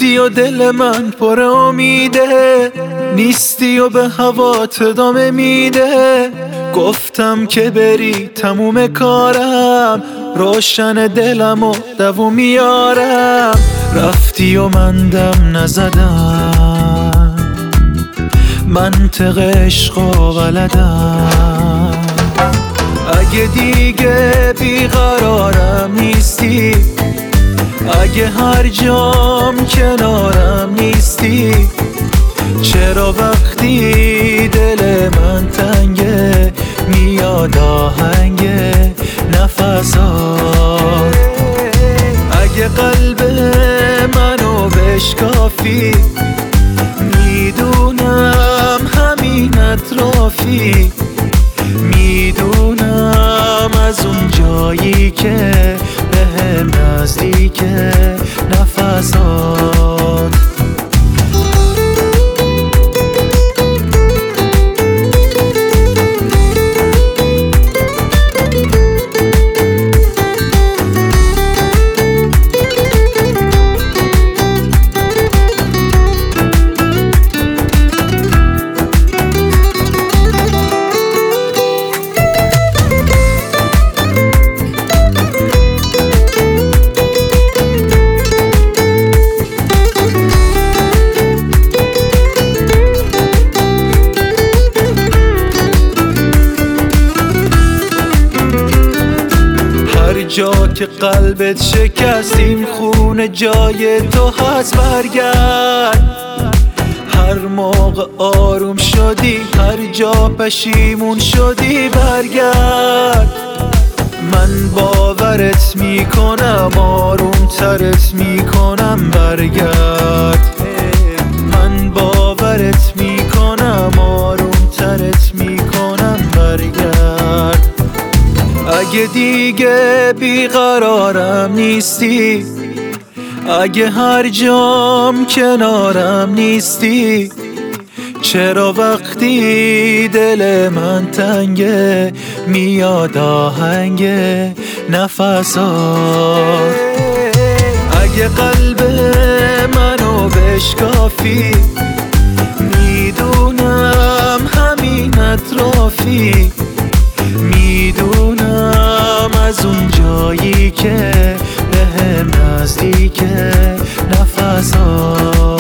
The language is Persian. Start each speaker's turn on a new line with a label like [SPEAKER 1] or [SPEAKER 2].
[SPEAKER 1] نیستی و دل من پر امیده، نیستی و به هوات ادامه میده. گفتم که بری تموم کارم، روشن دلم و دووم میارم. رفتی و من دم نزدم، منطق عشق و بلدم. اگه دیگه بیقرارم نیستی، اگه هر جام کنارم نیستی، چرا وقتی دل من تنگه میاد آهنگ نفسات؟ اگه قلب منو بشکافی، میدونم همین اطرافی، میدونم از اون جایی که بهم نزدیکه نفسات. جا که قلبت شکست این خونه جای تو هست، برگرد. هر موقع آروم شدی، هر جا پشیمون شدی، برگرد. من باورت میکنم، آروم ترت میکنم، برگرد. من باورت میکنم، آروم ترت میکنم، برگرد. اگه دیگه بیقرارم نیستی، اگه هر جام کنارم نیستی، چرا وقتی دل من تنگه میاد آهنگ نفسات؟ اگه قلب منو بشکافی، میدونم همین اطرافی، میدونم از اون جایی که بهم نزدیکه نفسات.